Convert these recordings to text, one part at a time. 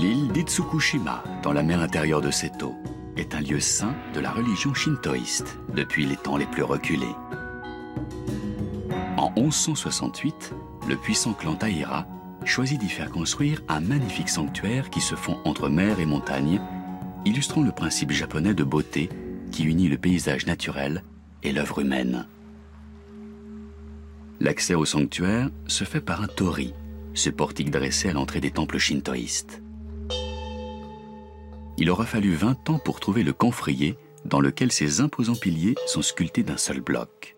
L'île d'Itsukushima, dans la mer intérieure de Seto, est un lieu saint de la religion shintoïste depuis les temps les plus reculés. En 1168, le puissant clan Taira choisit d'y faire construire un magnifique sanctuaire qui se fond entre mer et montagne, illustrant le principe japonais de beauté qui unit le paysage naturel et l'œuvre humaine. L'accès au sanctuaire se fait par un torii, ce portique dressé à l'entrée des temples shintoïstes. Il aura fallu 20 ans pour trouver le camphrier dans lequel ces imposants piliers sont sculptés d'un seul bloc.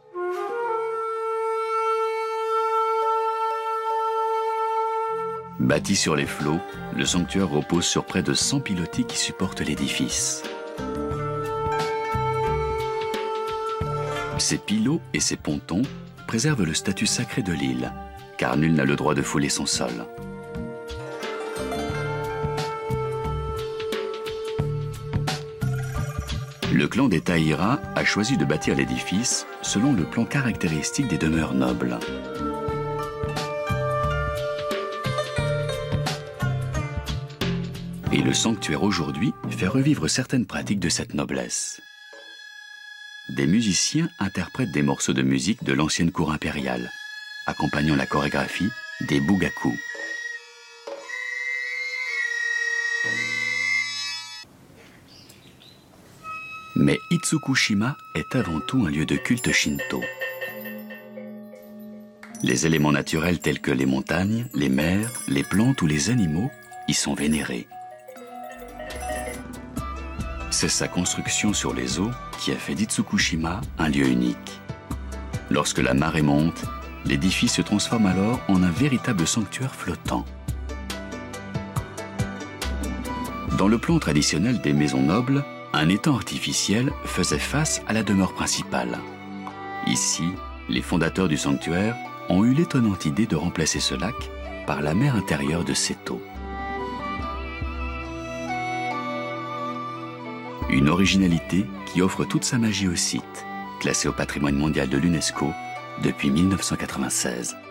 Bâti sur les flots, le sanctuaire repose sur près de 100 pilotis qui supportent l'édifice. Ces pilots et ces pontons préservent le statut sacré de l'île, car nul n'a le droit de fouler son sol. Le clan des Taira a choisi de bâtir l'édifice selon le plan caractéristique des demeures nobles. Et le sanctuaire aujourd'hui fait revivre certaines pratiques de cette noblesse. Des musiciens interprètent des morceaux de musique de l'ancienne cour impériale, accompagnant la chorégraphie des bugaku. Mais Itsukushima est avant tout un lieu de culte shinto. Les éléments naturels tels que les montagnes, les mers, les plantes ou les animaux y sont vénérés. C'est sa construction sur les eaux qui a fait d'Itsukushima un lieu unique. Lorsque la marée monte, l'édifice se transforme alors en un véritable sanctuaire flottant. Dans le plan traditionnel des maisons nobles, un étang artificiel faisait face à la demeure principale. Ici, les fondateurs du sanctuaire ont eu l'étonnante idée de remplacer ce lac par la mer intérieure de Seto. Une originalité qui offre toute sa magie au site, classé au patrimoine mondial de l'UNESCO depuis 1996.